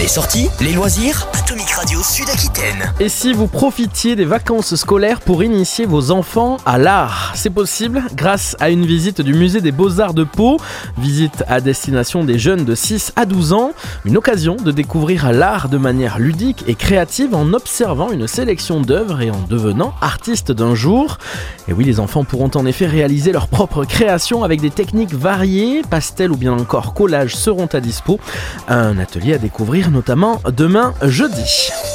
Les sorties, les loisirs, Atomic Radio Sud-Aquitaine. Et si vous profitiez des vacances scolaires pour initier vos enfants à l'art? C'est possible grâce à une visite du musée des Beaux-Arts de Pau, visite à destination des jeunes de 6 à 12 ans, une occasion de découvrir l'art de manière ludique et créative en observant une sélection d'œuvres et en devenant artistes d'un jour. Et oui, les enfants pourront en effet réaliser leurs propres créations avec des techniques variées, pastels ou bien encore collages seront à dispo. Un atelier à découvrir notamment demain jeudi.